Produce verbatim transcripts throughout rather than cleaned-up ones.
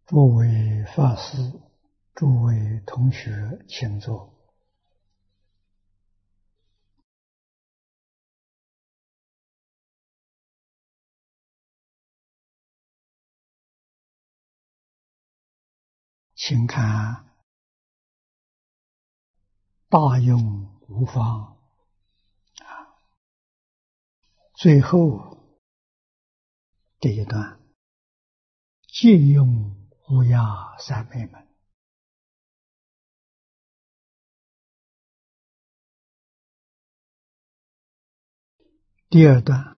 诸位法师、诸位同学，请坐。请看大用无方啊，最后这一段借用无涯三昧门。第二段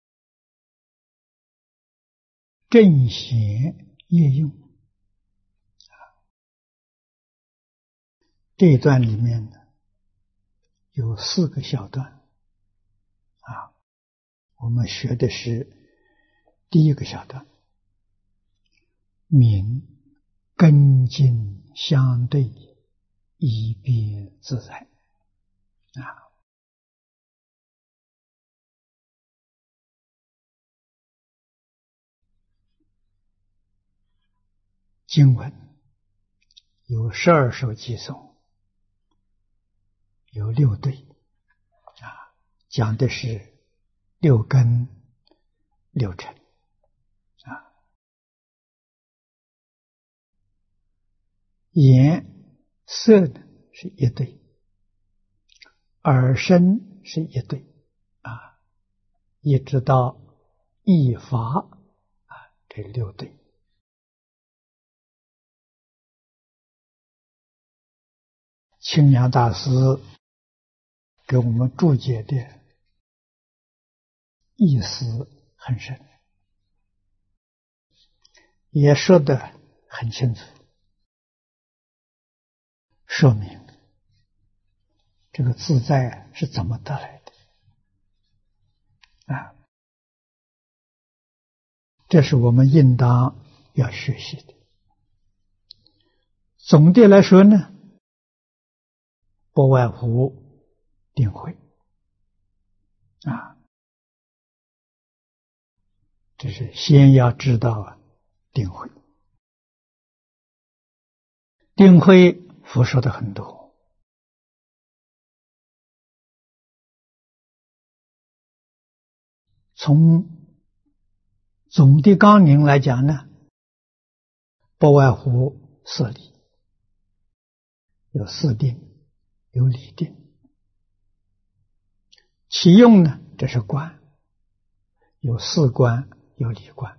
正贤业用。这一段里面呢，有四个小段啊，我们学的是第一个小段，明根境相对，一别自在啊。经文有十二首偈颂。有六对啊，讲的是六根六尘啊。眼色呢是一对，耳身是一对啊，一直到意法啊，这六对。清凉大师给我们注解的意思很深，也说得很清楚，说明这个自在是怎么得来的啊！这是我们应当要学习的。总的来说呢，不外乎定慧啊，这是先要知道啊，定慧。定慧佛说的很多，从总的纲领来讲呢，不外乎四理，有四定，有理定。其用呢，这是观，有四观，有理观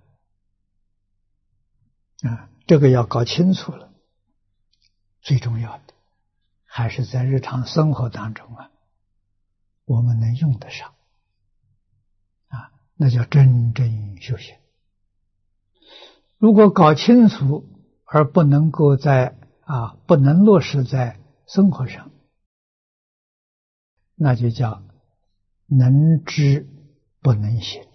啊，这个要搞清楚了。最重要的还是在日常生活当中啊，我们能用得上啊，那叫真正修行。如果搞清楚而不能够在啊不能落实在生活上，那就叫能知不能行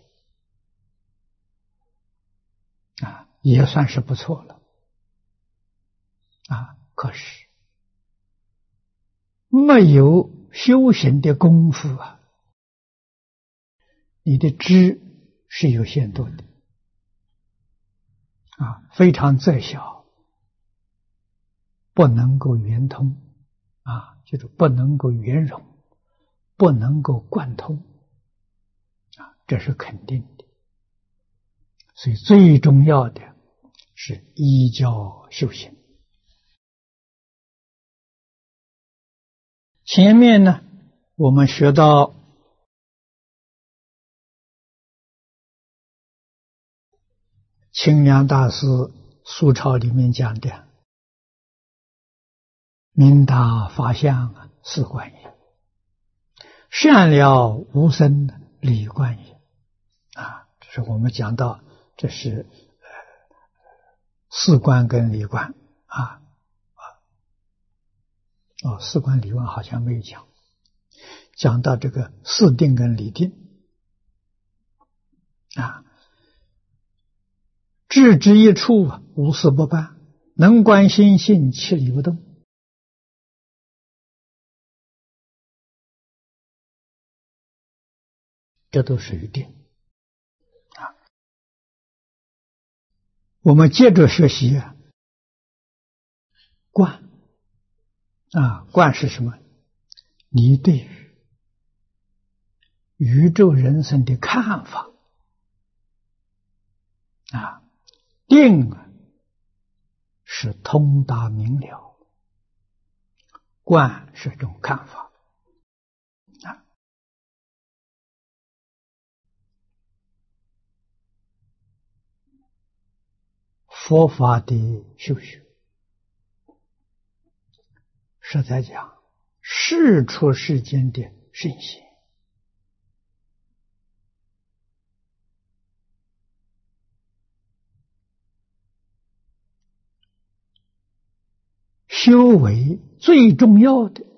啊，也算是不错了啊。可是没有修行的功夫啊，你的知是有限度的啊，非常窄小，不能够圆通啊，就是不能够圆融，不能够贯通啊，这是肯定的。所以最重要的是依教修行。前面呢，我们学到清凉大师苏钞里面讲的明大法相是观也，善了无生理观也啊，这是我们讲到，这是呃四观跟理观啊。哦，四观理观好像没有讲，讲到这个四定跟理定啊，智之一处无事不办，能观心性，其理不动。这都属于定啊。我们接着学习啊， 观啊，观是什么？你对于宇宙人生的看法啊，定是通达明了，观是一种看法啊。佛法的修学，实在讲，世出世间的圣贤，修为最重要的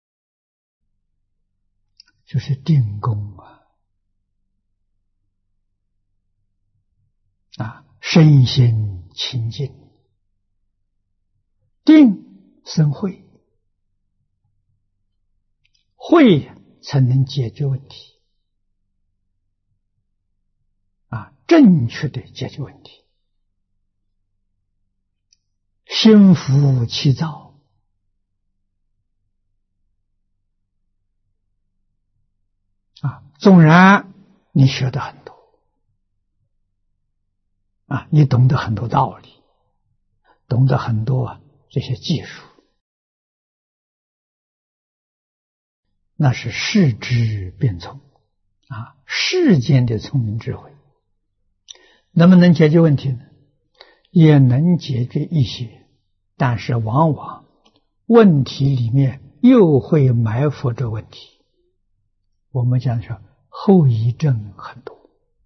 就是定功啊！啊，身心清净，定生慧，慧才能解决问题啊，正确的解决问题。心浮气躁啊，纵然你学得很多啊，你懂得很多道理，懂得很多这些技术，那是世智变聪啊，世间的聪明智慧，能不能解决问题呢？也能解决一些，但是往往问题里面又会埋伏着问题。我们讲说后遗症很多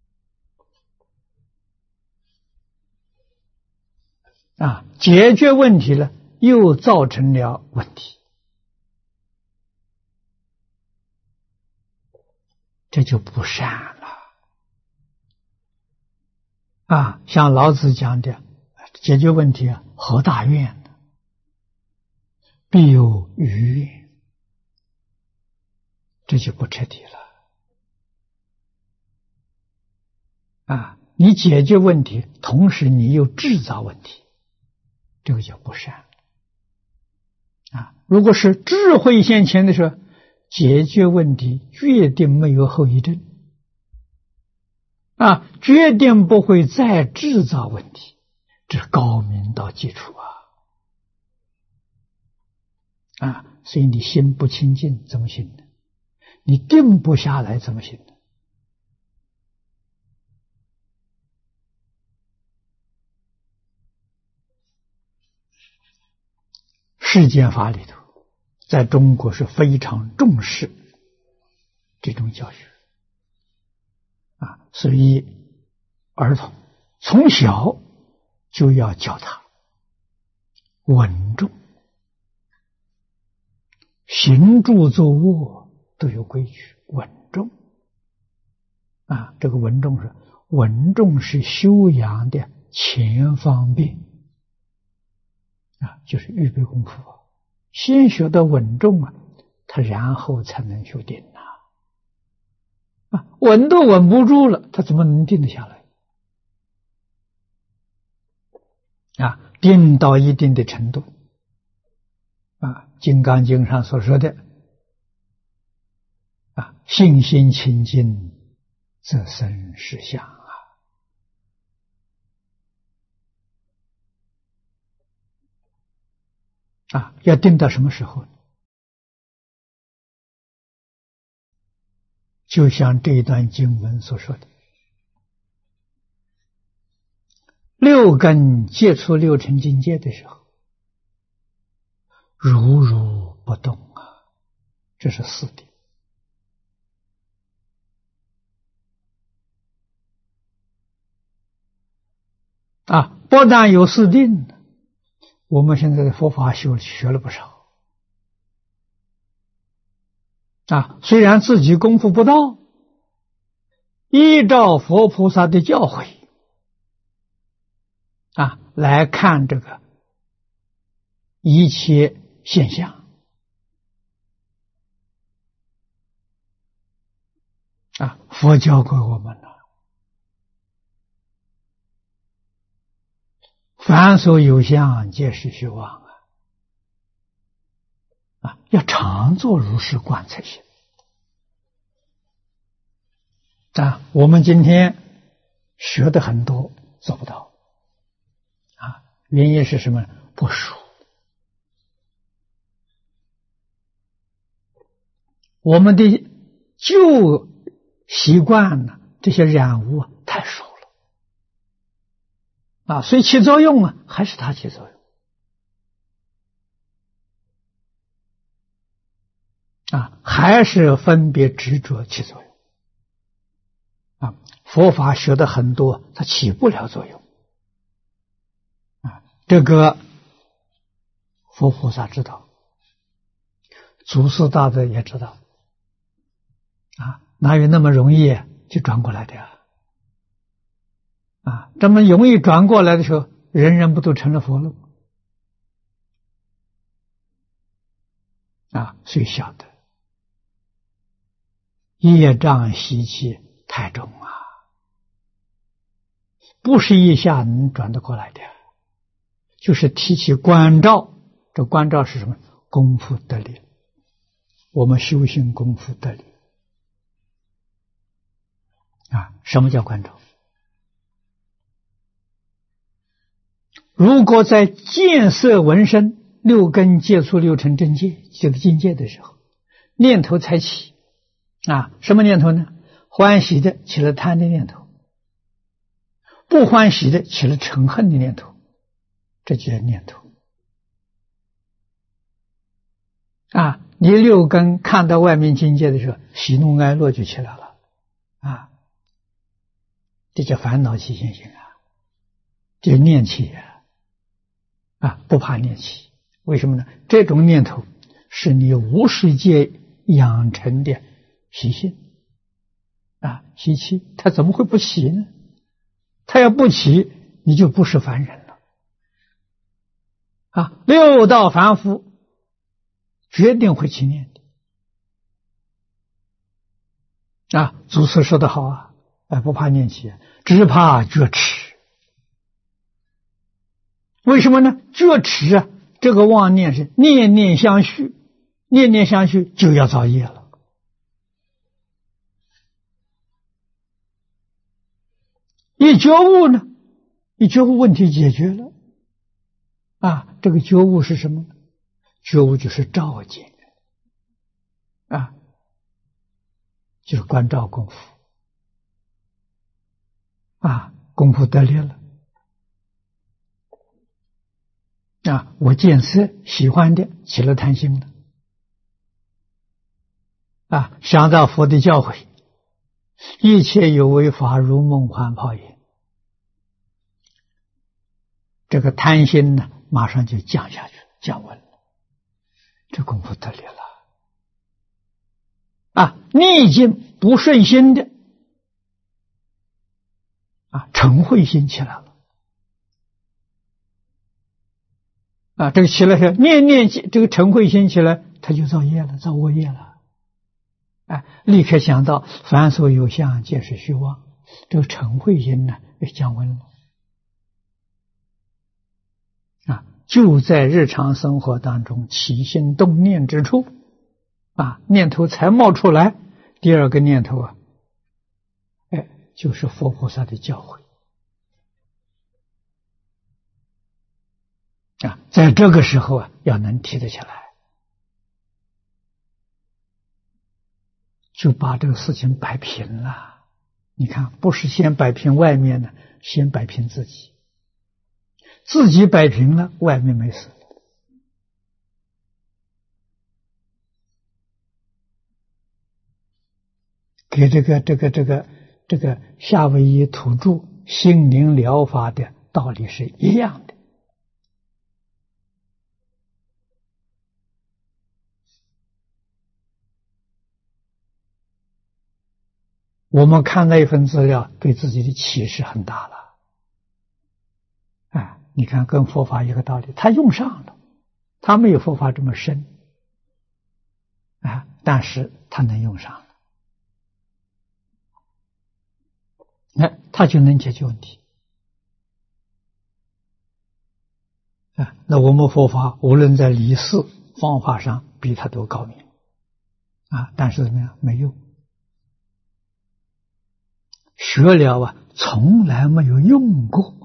啊，解决问题了又造成了问题，这就不善了啊。像老子讲的，解决问题啊，合大愿的，必有余愿，这就不彻底了啊！你解决问题，同时你又制造问题，这个叫不善啊！如果是智慧现前的时候，解决问题决定没有后遗症啊，决定不会再制造问题，这是高明到基础啊！啊，所以你心不清净怎么行呢？你定不下来怎么行呢？世间法里头，在中国是非常重视这种教学啊，所以儿童从小就要教他稳重，行住坐卧都有规矩，稳重啊，这个稳重是稳重是修养的前方便啊，就是预备功夫啊，先学到稳重啊，他然后才能修定啊。啊，稳都稳不住了，他怎么能定得下来？啊，定到一定的程度啊，《金刚经》上所说的啊，信心清净，则生实相啊。啊，要定到什么时候呢？就像这一段经文所说的，六根接触六尘境界的时候，如如不动啊，这是四定啊。不但有四定，我们现在的佛法修学了不少啊，虽然自己功夫不到，依照佛菩萨的教诲啊来看这个一切现象啊，佛教给我们了，凡所有相，皆是虚妄啊。 啊，要常做如是观才行。啊，我们今天学的很多做不到，啊，原因是什么？不熟。我们的旧习惯呢，这些染污太熟了，啊，所以起作用啊，还是它起作用，啊，还是分别执着起作用。啊，佛法学的很多，它起不了作用。啊，这个佛菩萨知道，祖师大德也知道。啊，哪有那么容易就转过来的呀？啊，这么容易转过来的时候，人人不都成了佛了？啊，所以晓得业障习气太重啊，不是一下能转得过来的，就是提起关照。这关照是什么？功夫得力，我们修行功夫得力。啊，什么叫关照？如果在见色闻声六根接触六尘正界这个境界的时候，念头才起。啊，什么念头呢？欢喜的起了贪的念头，不欢喜的起了嗔恨的念头，这就叫念头。啊，你六根看到外面境界的时候，喜怒哀乐就起来了。啊，这叫烦恼起现行啊，这叫念起啊，啊，不怕念起。为什么呢？这种念头是你无世界养成的习性啊，习气，它怎么会不起呢？它要不起，你就不是凡人了。啊，六道凡夫决定会起念的。啊，祖师说的好啊，哎，不怕念起，只怕觉迟。为什么呢？觉迟啊，这个妄念是念念相续，念念相续就要造业了。一觉悟呢，一觉悟问题解决了。啊，这个觉悟是什么？觉悟就是照见，啊，就是观照功夫。啊，功夫得力了。啊，我见色喜欢的起了贪心了。啊，想到佛的教诲，一切有为法如梦幻泡影，这个贪心呢，马上就降下去，降温了，这功夫得力了。啊，逆境不顺心的，啊，嗔恚心起来了。啊，这个起来是念念这个嗔恚心起来，他就造业了，造恶业了。哎，立刻想到凡所有相，皆是虚妄，这个嗔恚心呢，被降温了。啊，就在日常生活当中起心动念之处，啊，念头才冒出来，第二个念头啊，哎，就是佛菩萨的教诲。啊，在这个时候啊，要能提得起来，就把这个事情摆平了。你看，不是先摆平外面的，先摆平自己，自己摆平了，外面没事了。给这个这个这个这个夏威夷土著心灵疗法的道理是一样的。我们看那一份资料，对自己的启示很大了。啊，你看跟佛法一个道理，他用上了，他没有佛法这么深，啊，但是他能用上了，那他就能解决问题。啊，那我们佛法无论在理事方法上比他都高明啊，但是怎么样？没用，学了啊，从来没有用过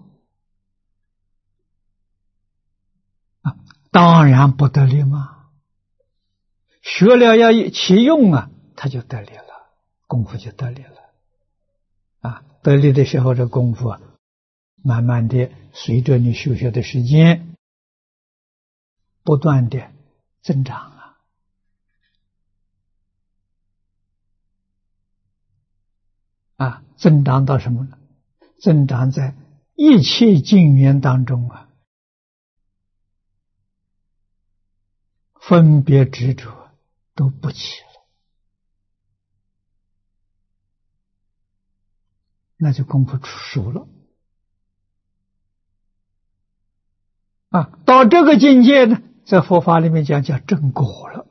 啊，当然不得力嘛。学了要其用啊，他就得力了，功夫就得力了啊。得力的时候，这功夫啊，慢慢的随着你修学的时间，不断的增长啊。啊，增长到什么呢？增长在一切境缘当中啊，分别执着都不起了，那就功夫熟了啊。到这个境界呢，在佛法里面讲叫正果了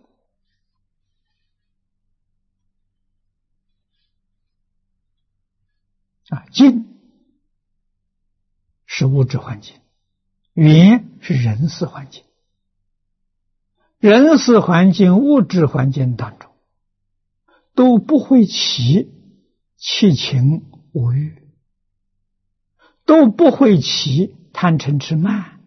啊。境是物质环境，缘是人事环境。人事环境、物质环境当中，都不会起七情五欲，都不会起贪嗔痴慢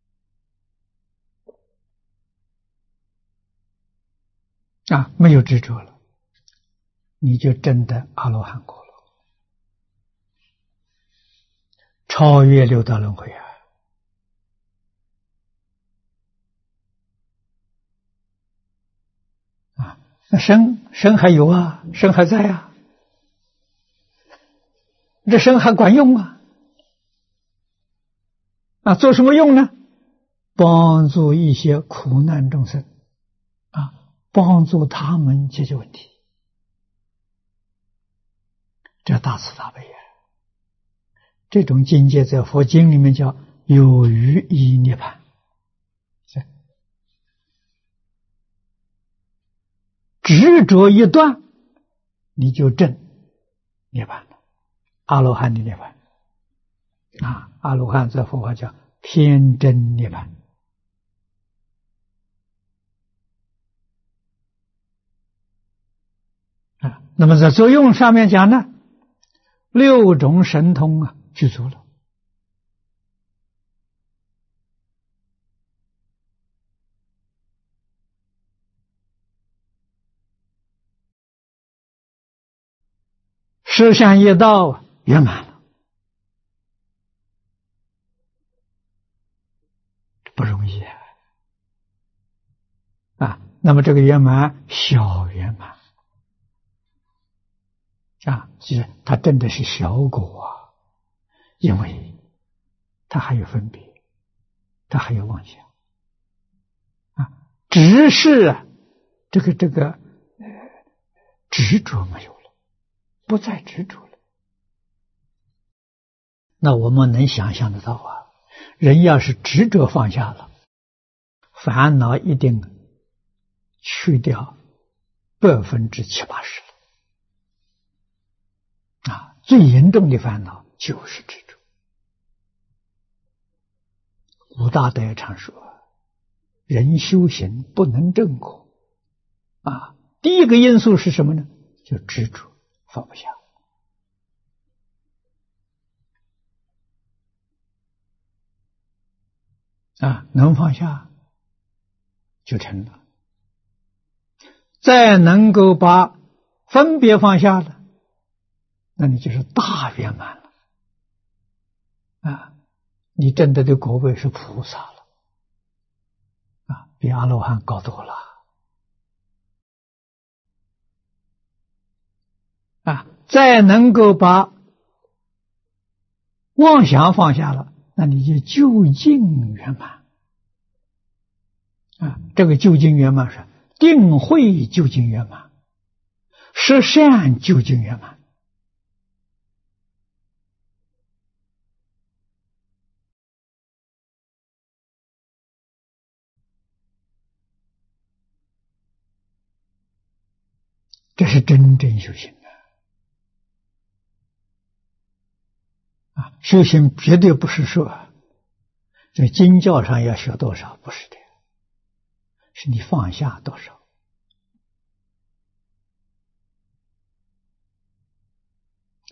啊，没有执着了，你就真的阿罗汉果了，超越六道轮回啊！啊，那生生还有啊，生还在啊，这生还管用啊！啊，做什么用呢？帮助一些苦难众生啊，帮助他们解决问题，这大慈大悲啊！这种境界在佛经里面叫有余依涅槃，执着一断，你就证涅槃了，阿罗汉的涅槃啊！阿罗汉在佛法叫偏真涅槃啊。那么在作用上面讲呢，六种神通啊具足了。十善业道圆满了，不容易啊！啊，那么这个圆满小圆满啊，其实它真的是小果啊，因为它还有分别，它还有妄想啊，只是啊，这个这个呃执着没有了，不再执着了。那我们能想象得到啊，人要是执着放下了，烦恼一定去掉百分之七八十了啊！最严重的烦恼就是执着。五大德也常说，人修行不能正果啊，第一个因素是什么呢？就执着放不下啊，能放下就成了。再能够把分别放下了，那你就是大圆满了啊！你真的的果位是菩萨了啊，比阿罗汉高多了啊！再能够把妄想放下了，那你就究竟圆满啊！这个究竟圆满是定慧究竟圆满，十善究竟圆满。这是真正修行的啊！修行绝对不是说在经教上要学多少，不是的，是你放下多少。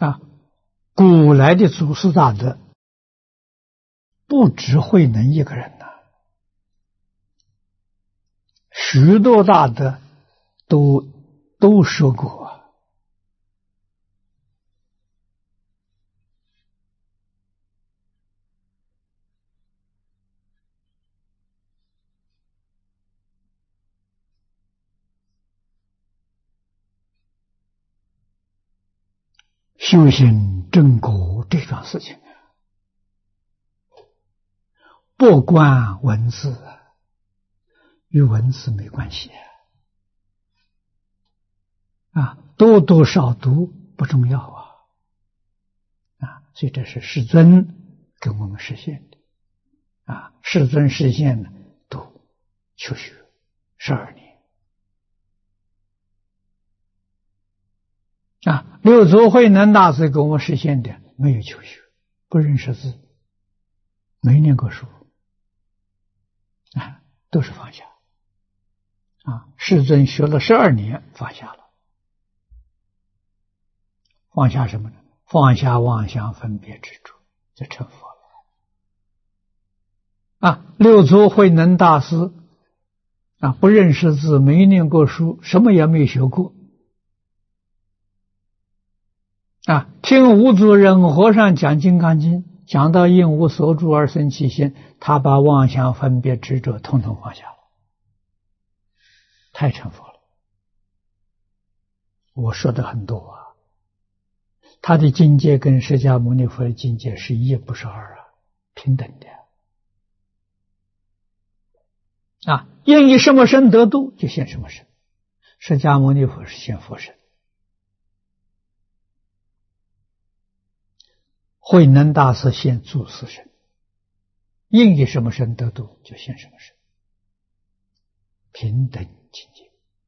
啊，古来的祖师大德不只慧能一个人呐、啊，许多大德都都说过啊。修行正果这桩事情，不关文字，与文字没关系啊，多多少读不重要啊，啊，所以这是世尊给我们实现的啊，世尊实现了读求学十二年啊，六祖慧能大师给我们实现的没有求学，不认识字，没念过书啊，都是放下啊。世尊学了十二年，放下了，放下什么呢？放下妄想分别执着，就成佛了啊。六祖慧能大师啊，不认识字，没念过书，什么也没学过啊，听五祖忍和尚讲《金刚经》，讲到应无所住而生其心，他把妄想分别执着统统放下了，太成佛了。我说的很多啊，他的境界跟释迦牟尼佛的境界是一不是二啊，平等的啊。应以什么身得度，就现什么身。释迦牟尼佛是现佛身，慧能大师现住世身，应以什么身得度，就现什么身，平等境界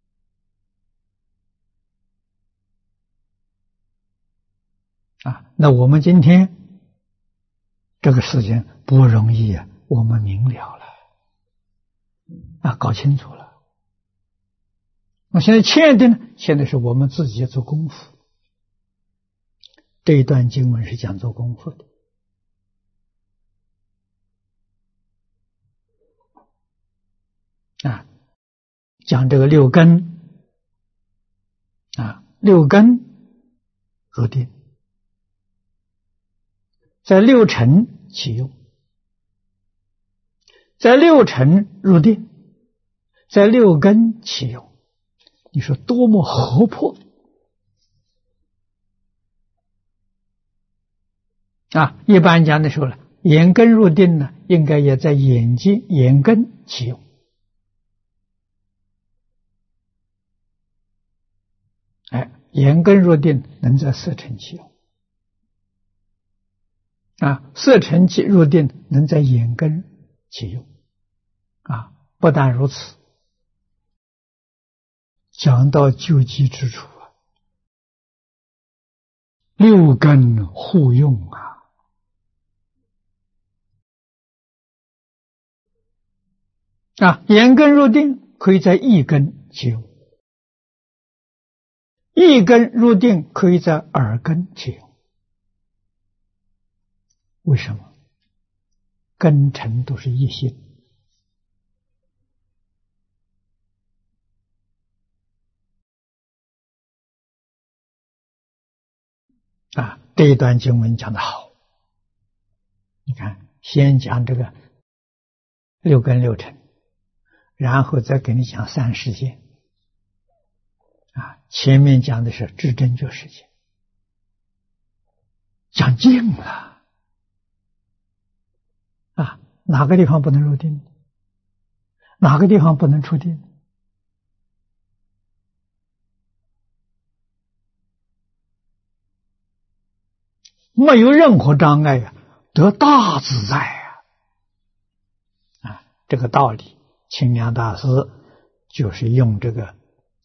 啊。那我们今天这个事情不容易啊，我们明了了啊，搞清楚了。那现在欠的呢？现在是我们自己做功夫。这一段经文是讲做功夫的啊，讲这个六根啊，六根入定，在六尘起用，在六尘入定，在六根起用，你说多么活泼啊！一般讲的时候呢，眼根入定呢，应该也在眼睛眼根起用。哎，眼根入定能在色尘起用啊，色尘起入定能在眼根起用啊。不但如此，讲到究极之处啊，六根互用啊。啊，眼根入定可以在一根起用，一根入定可以在耳根起用。为什么？根尘都是一心啊。这一段经文讲得好，你看，先讲这个六根六尘，然后再给你讲三世间啊。前面讲的是至真觉世界，讲尽了啊，哪个地方不能入定？哪个地方不能出定？没有任何障碍啊，得大自在啊！啊，这个道理，清凉大师就是用这个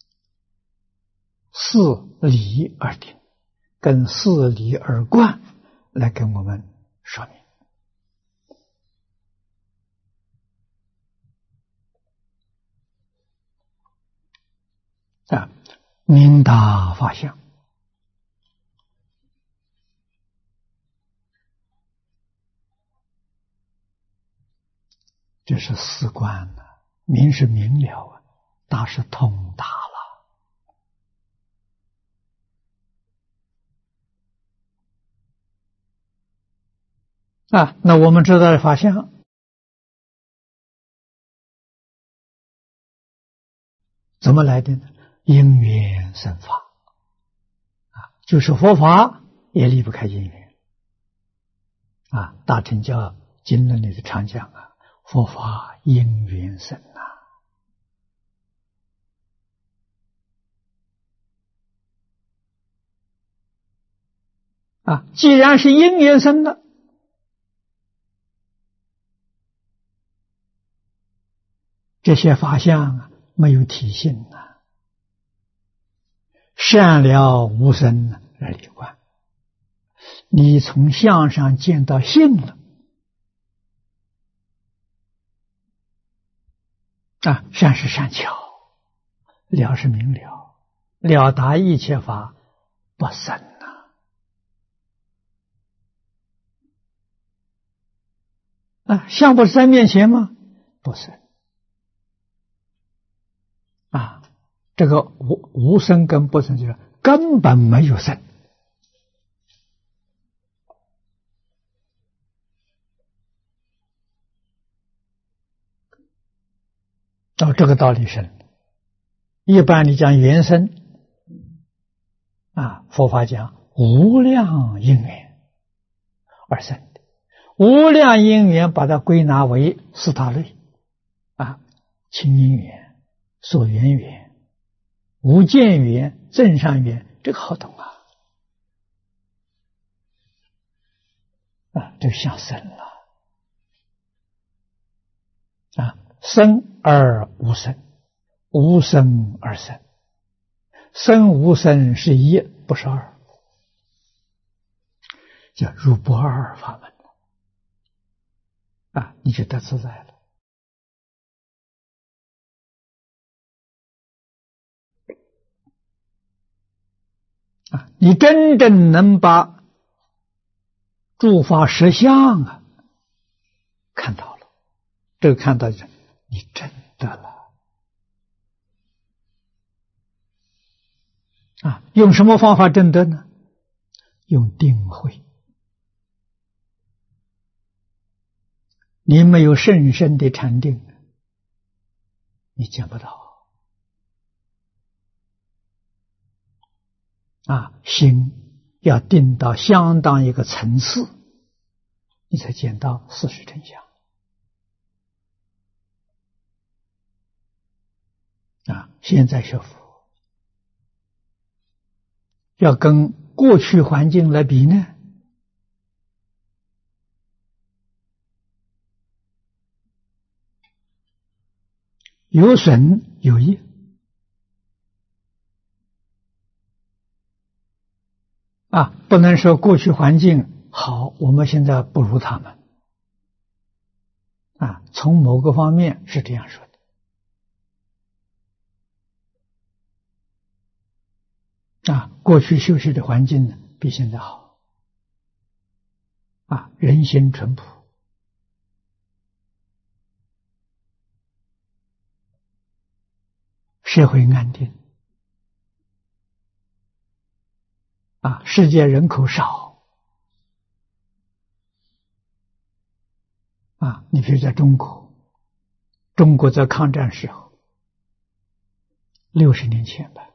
四理而定，跟四理而观来跟我们说明。啊，明大法相， 这是事观了，明是明了啊，大是通达了啊。那我们知道的法相怎么来的呢？因缘生法啊，就是佛法也离不开因缘啊。大乘教经论里的常讲啊，佛法因缘生啊。啊，既然是因缘生的，这些法相啊没有体性啊，善了无生而离观。你从相上见到性了啊，善是善巧，了是明了，了达一切法不生啊。啊，相不是在面前吗？不生啊。这个无无生跟不生就是根本没有生。照这个道理生，一般你讲缘生啊，佛法讲无量因缘而生的，无量因缘把它归纳为四大类啊，清因缘、所缘缘、无间缘、正上缘，这个好懂啊。啊，这个相生了啊，生而无生，无生而生，生无生是一，不是二，叫入不二法门啊，你就得自在了。啊，你真正能把诸法实相啊看到了，这个看到就你真的了啊！用什么方法证得呢？用定慧。你没有甚深的禅定，你见不到啊！心要定到相当一个层次，你才见到事实真相啊！现在学佛要跟过去环境来比呢，有损有益啊，不能说过去环境好，我们现在不如他们啊。从某个方面是这样说的啊，过去修习的环境呢比现在好啊，人心淳朴，社会安定啊，世界人口少啊。你比如在中国，中国在抗战时候，六十年前吧，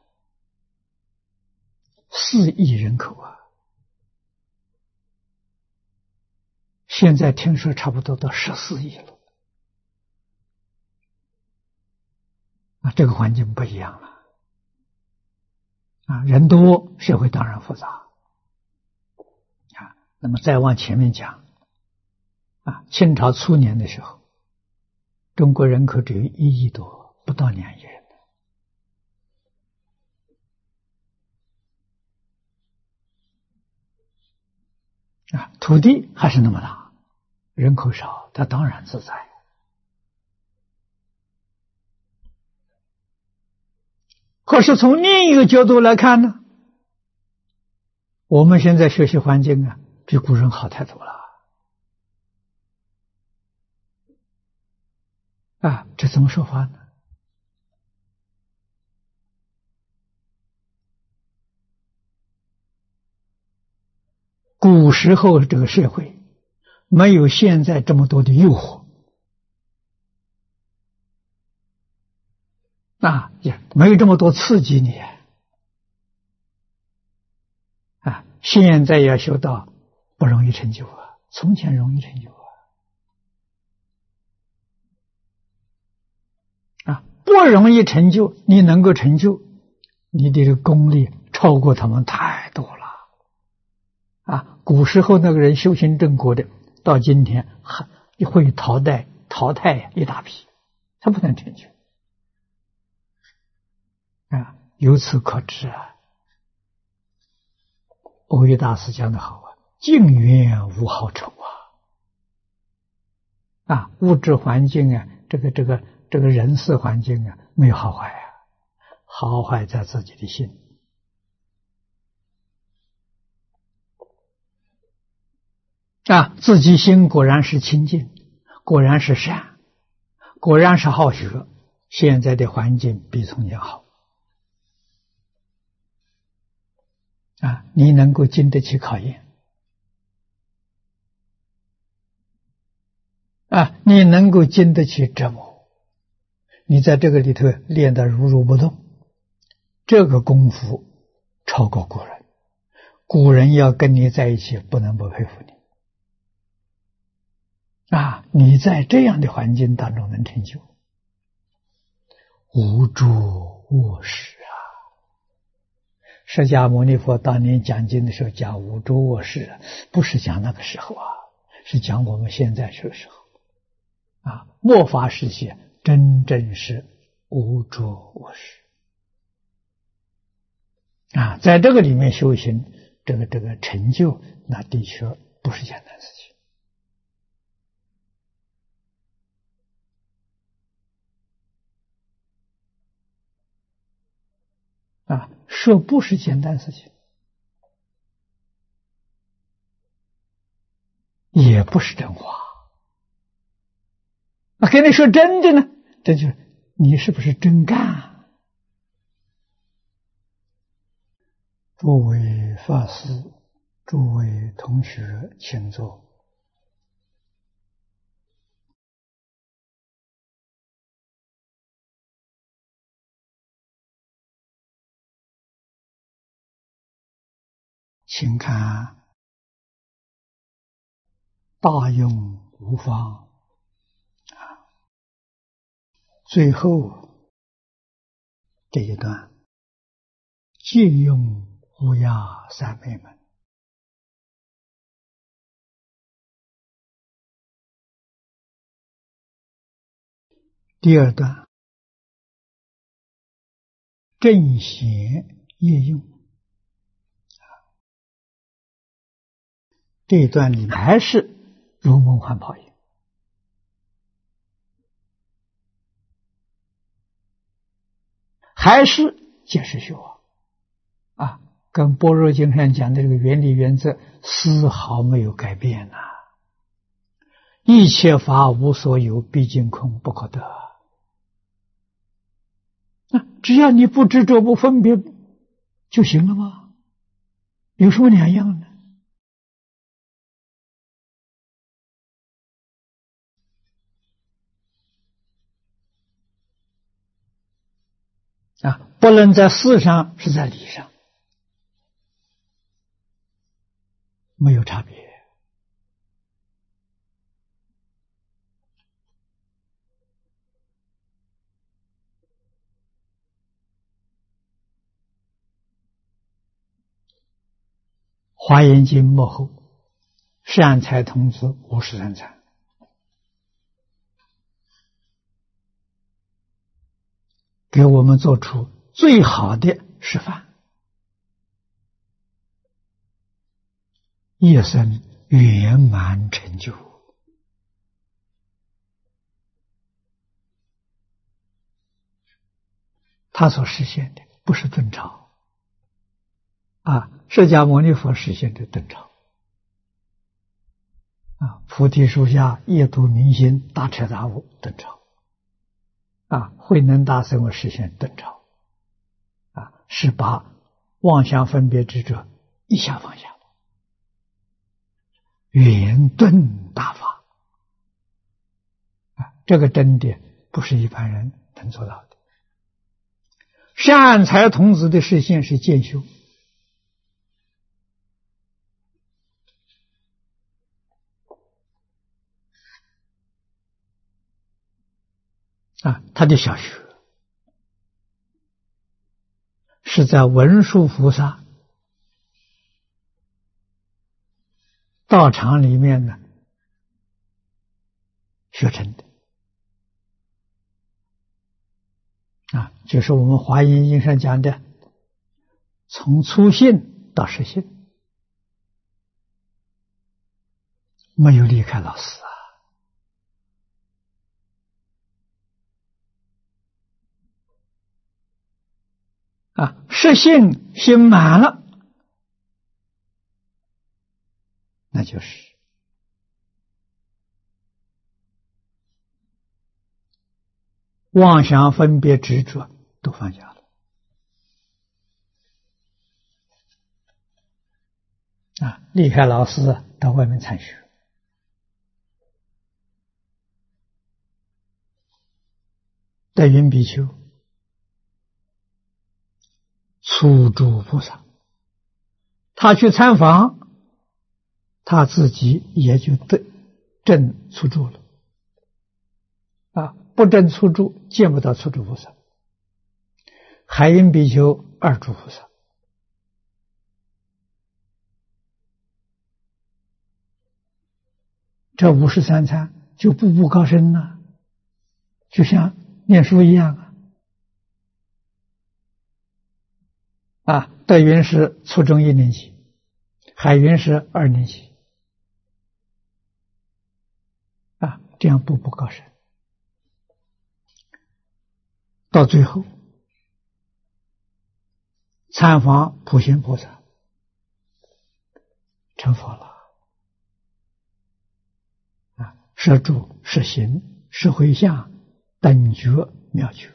四亿人口啊，现在听说差不多到十四亿了啊，这个环境不一样了啊，人多，社会当然复杂啊。那么再往前面讲啊，清朝初年的时候，中国人口只有一亿多，不到两亿人啊，土地还是那么大，人口少，它当然自在。可是从另一个角度来看呢，我们现在学习环境啊，比古人好太多了啊，这怎么说法呢？古时候这个社会没有现在这么多的诱惑啊，也没有这么多刺激你啊。现在要修道不容易成就啊，从前容易成就啊。啊，不容易成就，你能够成就，你的功力超过他们太多了啊！古时候那个人修行正果的，到今天还会淘汰淘汰一大批，他不能成就啊！由此可知啊，欧益大师讲的好啊，境缘无好丑啊！啊，物质环境啊，这个这个这个人事环境啊，没有好坏啊，好坏在自己的心。啊，自己心果然是清净，果然是善，果然是好学，现在的环境比从前好。啊，你能够经得起考验，啊，你能够经得起折磨，你在这个里头练得如如不动，这个功夫超过古人，古人要跟你在一起，不能不佩服你。啊，你在这样的环境当中能成就，无诸恶事啊！释迦牟尼佛当年讲经的时候讲无诸恶事，不是讲那个时候啊，是讲我们现在这个时候啊。末法时期真正是无诸恶事啊，在这个里面修行，这个这个成就，那的确不是简单事情。啊，说不是简单事情，也不是真话。啊，跟你说真的呢，这就是你是不是真干？诸位法师，诸位同学，请坐。请看大用无方啊，最后这一段借用无涯三昧门。第二段正贤业用，这一段里还是如梦幻泡影，还是解释修啊，啊，跟般若经上讲的这个原理原则丝毫没有改变呐、啊。一切法无所有，毕竟空，不可得。那只要你不执着不分别就行了吗？有什么两样呢？啊，不论在事上是在理上，没有差别。华严经幕后，善财童子五十三参，给我们做出最好的示范。一生圆满成就，他所实现的不是顿超啊，释迦牟尼佛实现的顿超啊，菩提树下夜读明心，大彻大悟顿超啊，慧能大圣为实现顿超，啊，是把妄想分别执着一下放下了，圆顿大法，啊，这个真的不是一般人能做到的。善财童子的实现是渐修，啊，他的小学是在文殊菩萨道场里面呢学成的，啊，就是我们华严经上讲的，从初信到实信，没有离开老师啊，啊，实信心满了，那就是妄想分别执着都放下了，啊，离开老师到外面参学。德云比丘初住菩萨，他去参访，他自己也就得证初住了，啊，不证初住见不到初住菩萨。海云比丘二住菩萨，这五十三参就步步高升了，就像念书一样啊！啊，德云是初中一年级，海云是二年级，啊，这样步步高升，到最后参访普贤菩萨，成佛了。啊，摄住、摄行、摄回向、等觉、妙觉，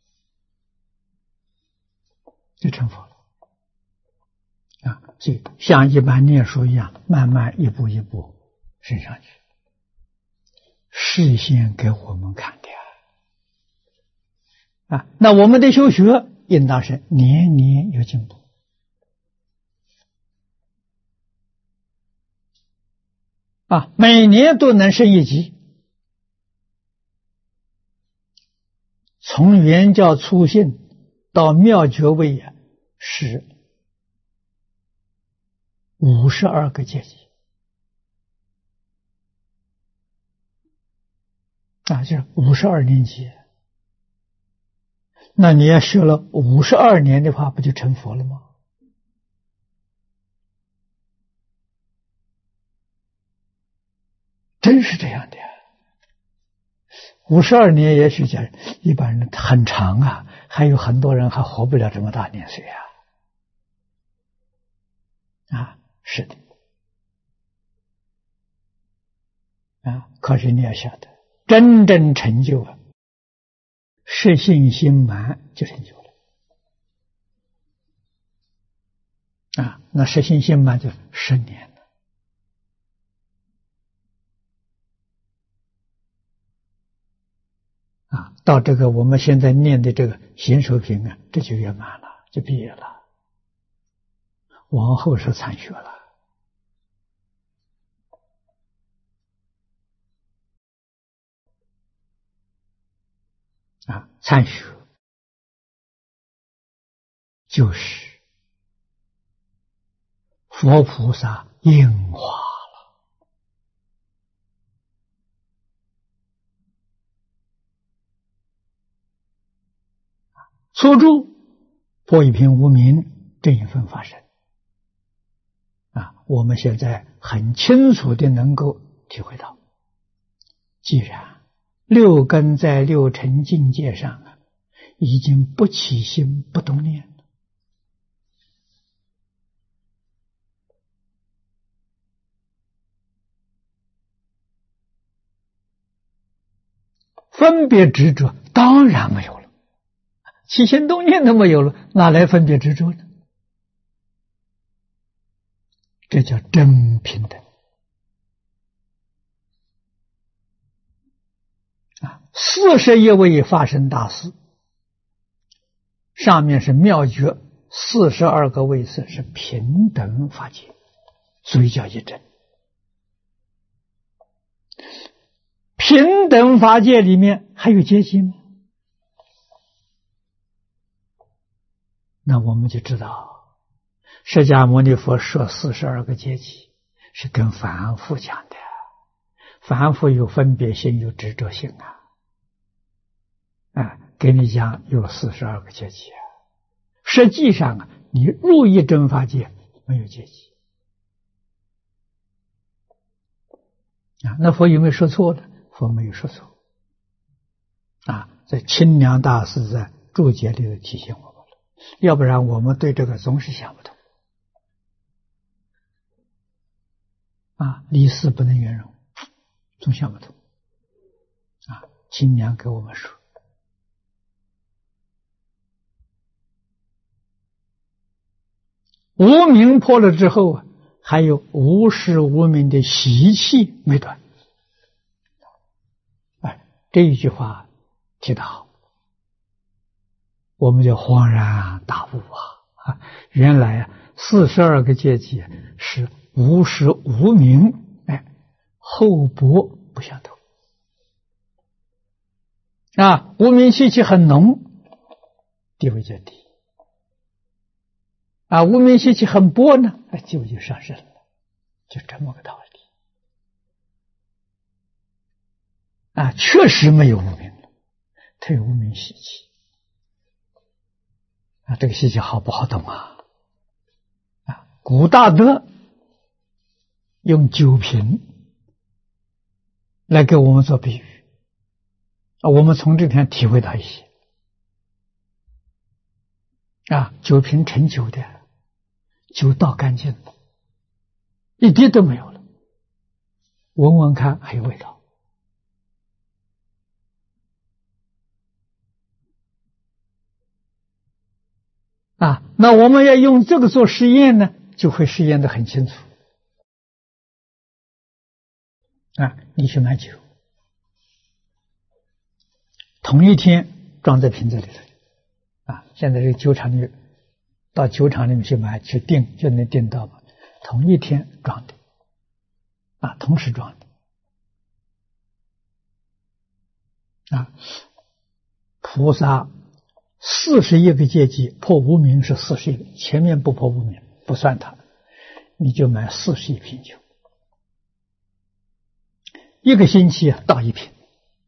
就成佛了。啊，所以像一般念书一样，慢慢一步一步升上去，示现给我们看的啊。那我们的修学应当是年年有进步啊，每年都能升一级，从原教初信到妙觉位啊，是五十二个阶级啊，就是五十二年级。那你要学了五十二年的话，不就成佛了吗？真是这样的。五十二年也许讲一般人很长啊，还有很多人还活不了这么大年岁啊。啊，是的。啊，可是你要晓得，真正成就啊，摄信心满就成就了。啊，那摄信心满就十年了。啊，到这个我们现在念的这个行受品啊，这就圆满了，就毕业了。往后是参学了。啊，参学就是佛菩萨应化了。初住破一品无明，正一分法身。啊，我们现在很清楚的能够体会到，既然六根在六尘境界上啊，已经不起心不动念了，分别执着当然没有了，起心动念都没有了，哪来分别执着呢？这叫真平等啊！四十一位发生大事，上面是妙觉，四十二个位次是平等法界，所以叫一真。平等法界里面还有阶级吗？那我们就知道，释迦牟尼佛说四十二个阶级是跟凡夫讲的，凡夫有分别心，有执着性啊，啊，给你讲有四十二个阶级啊。实际上啊，你入一真法界没有阶级啊。那佛有没有说错呢？佛没有说错啊。在清凉大师在注解里头提醒我们了，要不然我们对这个总是想不通啊。离事不能圆融，总想不通啊。清凉给我们说，无明破了之后啊，还有无始无明的习气没断。哎，这一句话提得好，我们就恍然大悟啊！原来啊，四十二个阶级是无始无明，哎，厚薄不相同啊。无明习气很浓，地位就低。啊，无明习气很薄呢，就就上升了，就这么个道理。啊，确实没有无明了，它有无明习气。啊，这个习气好不好懂啊？啊，古大德用酒瓶来给我们做比喻，啊，我们从这天体会到一些。啊，酒瓶盛酒的，酒倒干净了，一滴都没有了，闻闻看还有味道。啊，那我们要用这个做实验呢，就会实验得很清楚。啊，你去买酒，同一天装在瓶子里头。啊，现在这个酒厂里，到酒厂里面去买去订就能订到嘛，同一天装的，啊，同时装的，啊，菩萨四十一个阶级破无明是四十一个，前面不破无明不算它，你就买四十一瓶酒，一个星期倒一瓶，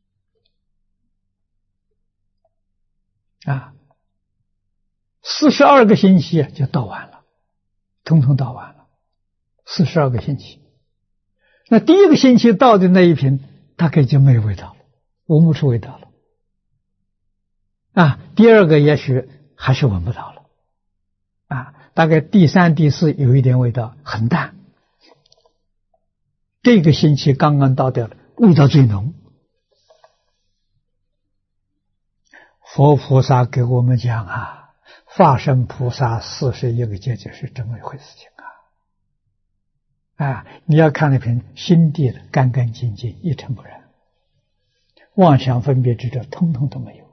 啊。四十二个星期就倒完了，统统倒完了，四十二个星期。那第一个星期倒的那一瓶，大概就没有味道了，闻不出味道了。啊，第二个也许还是闻不到了。啊，大概第三、第四有一点味道，很淡。这个星期刚刚倒掉了，味道最浓。佛菩萨给我们讲啊。化身菩萨四十一个阶级是这么一回事情啊！啊，你要看那瓶心地的干干净净，一尘不染，妄想分别执着通通都没有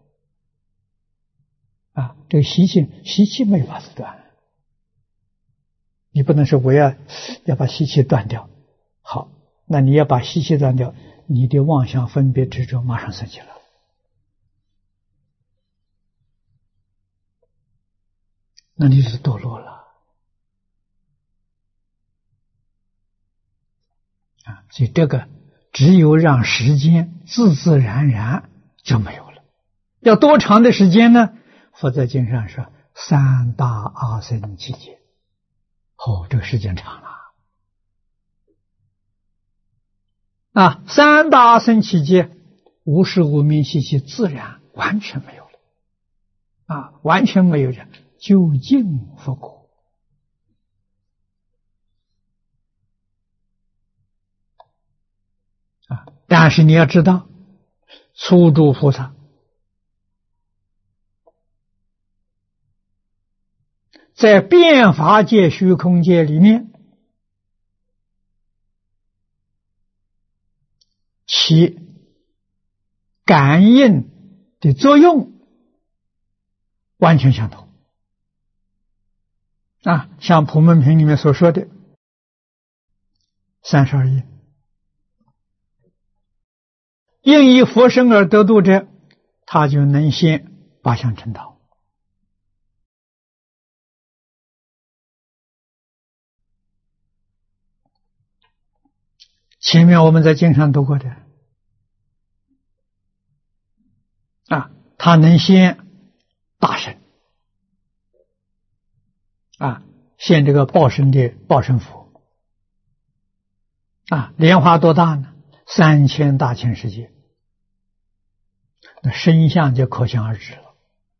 啊！这个习气，习气没有法子断，你不能说我要要把习气断掉，好，那你要把习气断掉，你的妄想分别执着马上升起了。那你是堕落了啊！所以这个只有让时间自自然然就没有了。要多长的时间呢？佛在经上说三大阿僧祇劫。哦，这个时间长了啊！三大阿僧祇劫，无始无明习气自然完全没有了啊，完全没有了。究竟复果啊！但是你要知道，初住菩萨在变法界、虚空界里面起感应的作用完全相同啊，像普门品里面所说的三十二页，应以佛身而得度者，他就能现八相成道。前面我们在经上读过的啊，他能现大身啊，现这个报身的报身佛啊，莲花多大呢？三千大千世界，那身相就可想而知了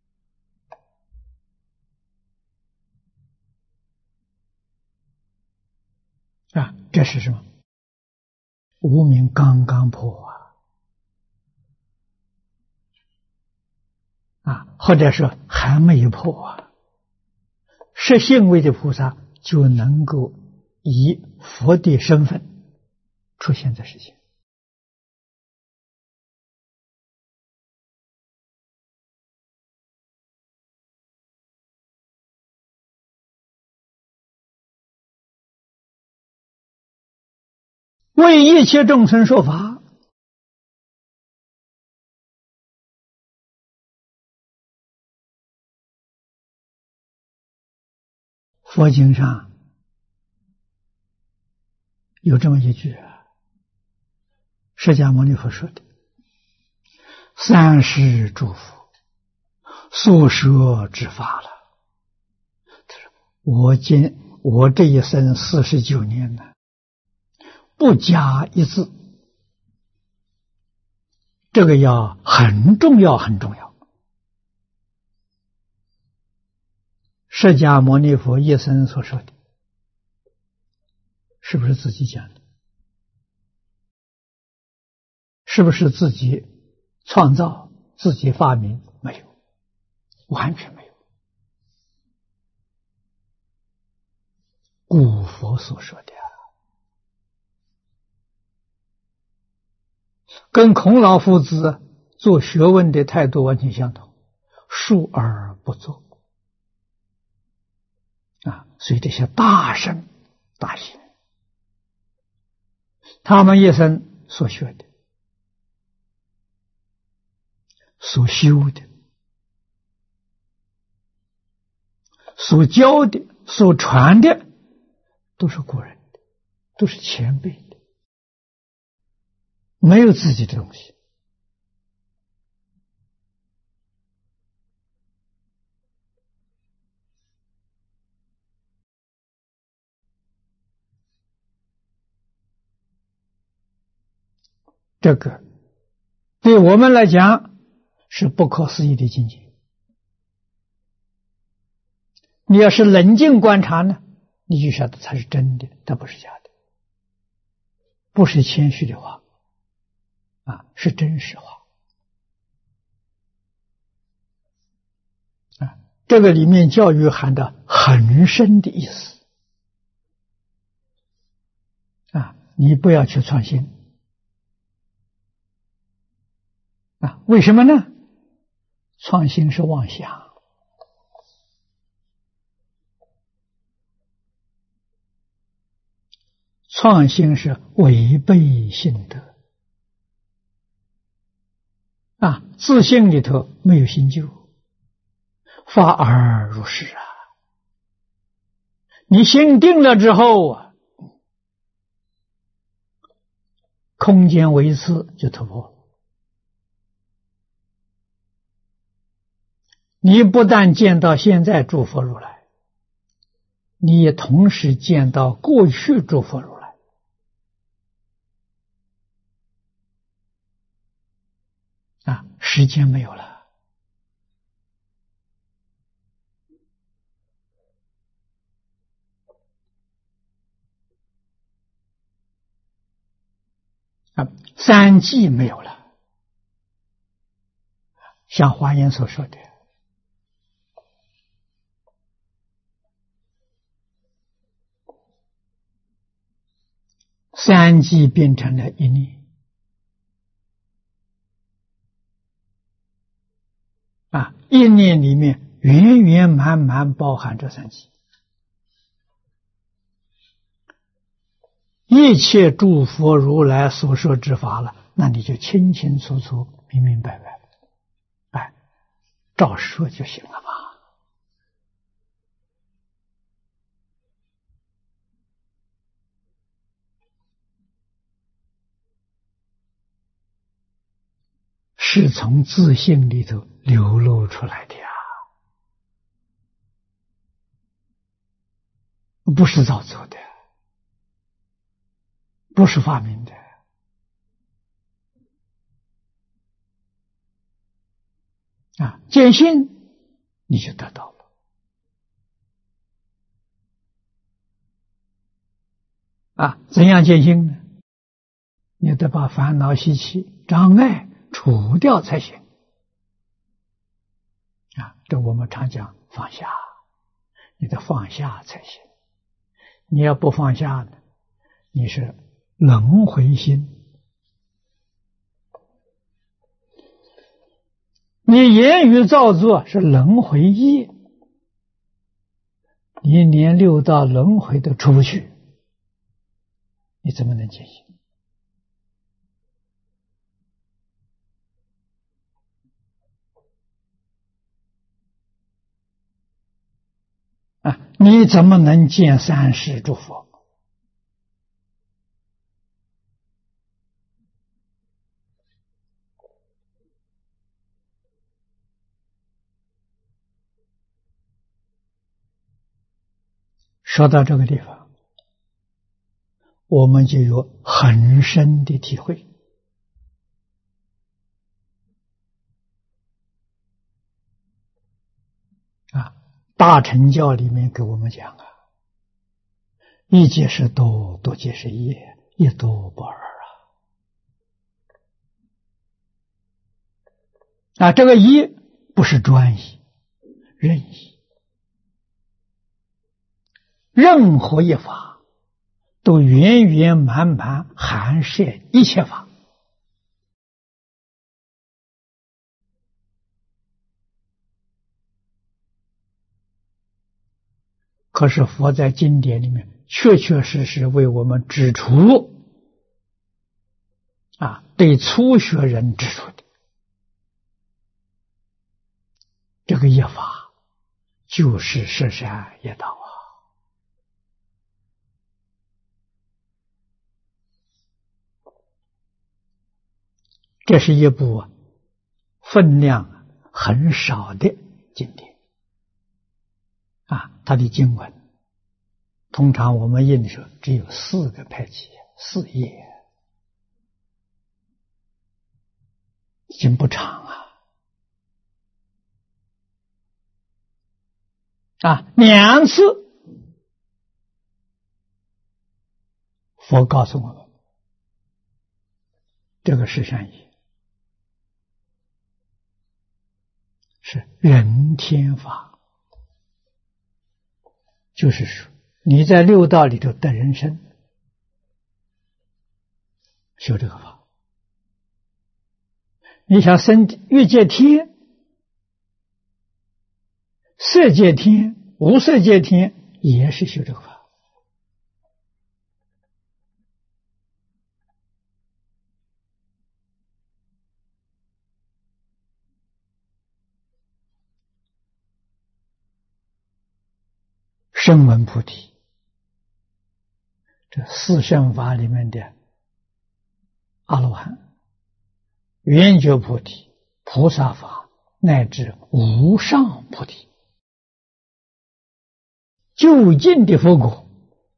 啊！这是什么？无明刚刚破啊！啊，或者说还没破啊，实性位的菩萨就能够以佛的身份出现在世间。为一切众生说法，佛经上有这么一句啊，释迦牟尼佛说的：“三世诸佛所说之法了。”我今我这一生四十九年呢，不加一字，这个要很重要，很重要。释迦牟尼佛一生所说的，是不是自己讲的？是不是自己创造、自己发明？没有，完全没有。古佛所说的，跟孔老夫子做学问的态度完全相同，述而不作啊！所以这些大圣大贤，他们一生所学的、所修的、所教的、所传的，都是古人的，都是前辈的，没有自己的东西。这个对我们来讲是不可思议的境界。你要是冷静观察呢，你就晓得它是真的，它不是假的，不是谦虚的话啊，是真实话啊。这个里面教育含的很深的意思啊，你不要去创新啊，为什么呢？创新是妄想，创新是违背性德啊，自性里头没有新旧，发而如是啊。你心定了之后啊，空间维次就突破了。你不但见到现在诸佛如来，你也同时见到过去诸佛如来啊，时间没有了啊，三际没有了，像华严所说的， 三际变成了一念啊，一念里面圆圆满满包含着三际，一切诸佛如来所说之法了，那你就清清楚楚、明明白白，哎，照说就行了嘛。是从自信里头流露出来的呀，不是造作的，不是发明的啊！见性你就得到了啊！怎样见性呢？你得把烦恼习气障碍除掉才行啊！这我们常讲放下，你得放下才行。你要不放下呢，你是轮回心。你言语造作是轮回业，你连六道轮回都出不去，你怎么能见性？啊，你怎么能见三世诸佛？说到这个地方，我们就有很深的体会啊。大乘教里面给我们讲啊，一界是多，多界是一，一多不二啊。啊，这个一不是专一、任意，任何一法都圆圆满满含摄一切法。可是佛在经典里面确确实实为我们指出啊，对初学人指出的这个业法就是摄山业道啊。这是一部分量很少的经典啊，它的经文通常我们印的时候只有四个派系，四页，已经不长啊。啊，两次佛告诉我们，这个是善业，是人天法，就是说你在六道里头得人生，修这个法。你想生欲界天、色界天、无色界天，也是修这个法。声闻菩提，这四圣法里面的阿罗汉、圆觉菩提、菩萨法乃至无上菩提，究竟的佛果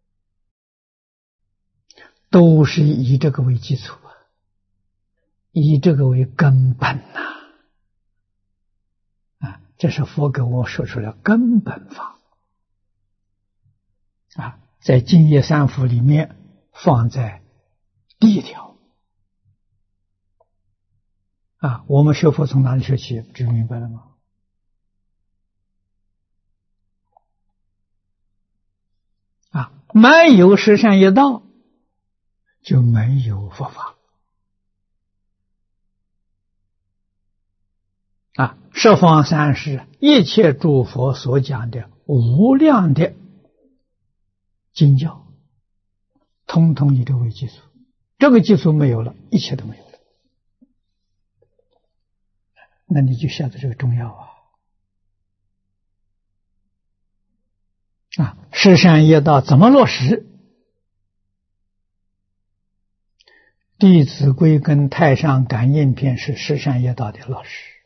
都是以这个为基础啊，以这个为根本呐、啊，啊，这是佛给我说出了根本法啊，在净业三福里面放在第一条啊。我们学佛从哪里学起？这明白了吗？啊，没有十善业道， 就没有佛法啊！十方三世一切诸佛所讲的无量的经教，通通以这为基础。这个基础没有了，一切都没有了。那你就晓得这个重要啊！啊，十善业道怎么落实？《弟子规》跟《太上感应篇》是十善业道的落实。